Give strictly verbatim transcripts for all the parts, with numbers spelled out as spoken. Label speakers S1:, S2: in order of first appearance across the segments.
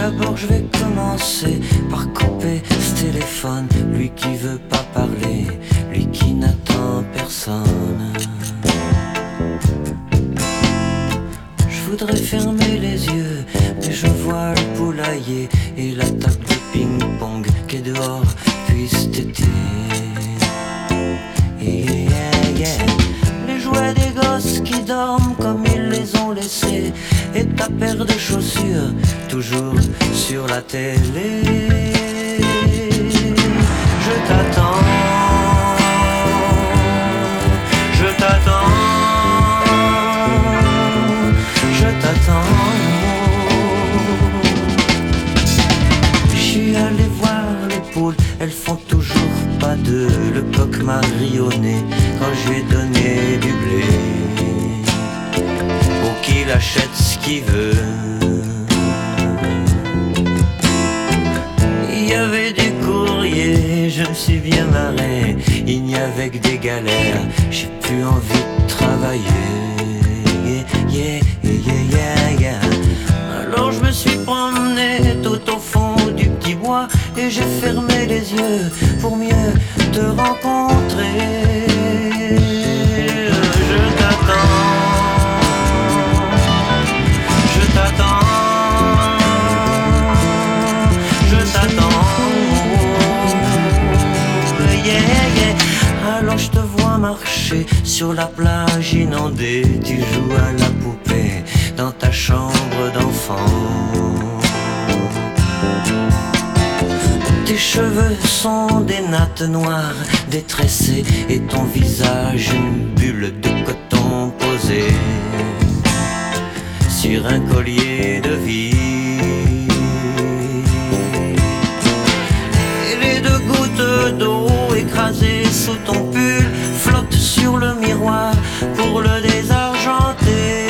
S1: D'abord je vais commencer par couper ce téléphone. Lui qui veut pas parler, lui qui n'attend personne. Je voudrais fermer les yeux, mais je vois le poulailler et la table de ping-pong qui est dehors depuis cet été. Yeah, yeah. Les jouets des gosses qui dorment comme ils les ont laissés, et ta paire de chaussures toujours sur la télé. Je t'attends, je t'attends, je t'attends. Je suis allé voir les poules, elles font toujours pas de le coq marionné quand je lui ai donné du blé pour qu'il achète ce qu'il veut. Il y avait du courrier, je me suis bien marré. Il n'y avait que des galères, j'ai plus envie de travailler. Yeah, yeah, yeah, yeah, yeah. Alors je me suis promené tout au fond du petit bois et j'ai fermé les yeux pour mieux te rencontrer. Je t'attends, je t'attends, je t'attends. Yeah, yeah. Alors je te vois marcher sur la plage inondée. Tu joues à la poupée dans ta chambre d'enfant. Tes cheveux sont des nattes noires détressées et ton visage une bulle de coton posée sur un collier de vie. Et les deux gouttes d'eau écrasées sous ton pull flottent sur le miroir pour le désargenter.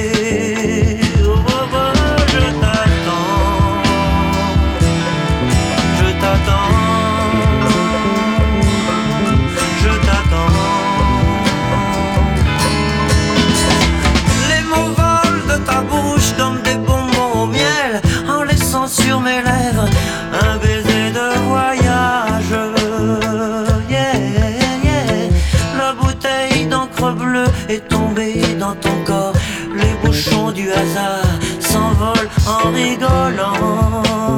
S1: Sur mes lèvres, un baiser de voyage. Yeah, yeah. La bouteille d'encre bleue est tombée dans ton corps. Les bouchons du hasard s'envolent en rigolant.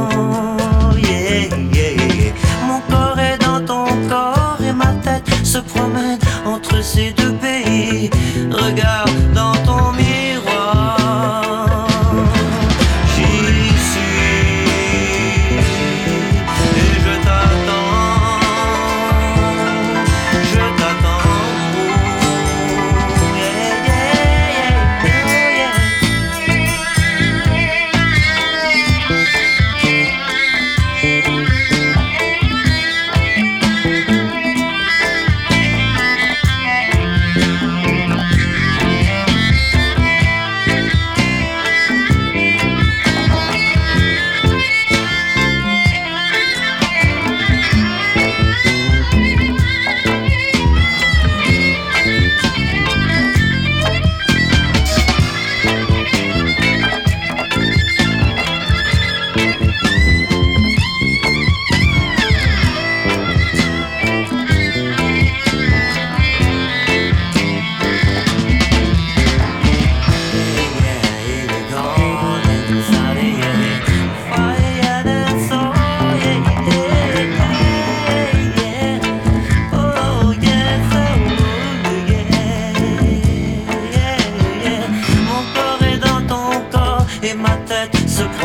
S1: Yeah, yeah. Mon corps est dans ton corps et ma tête se promène entre ces deux pays. Regarde dans ton miroir.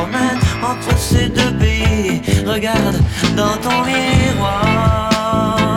S1: Regarde dans ton miroir.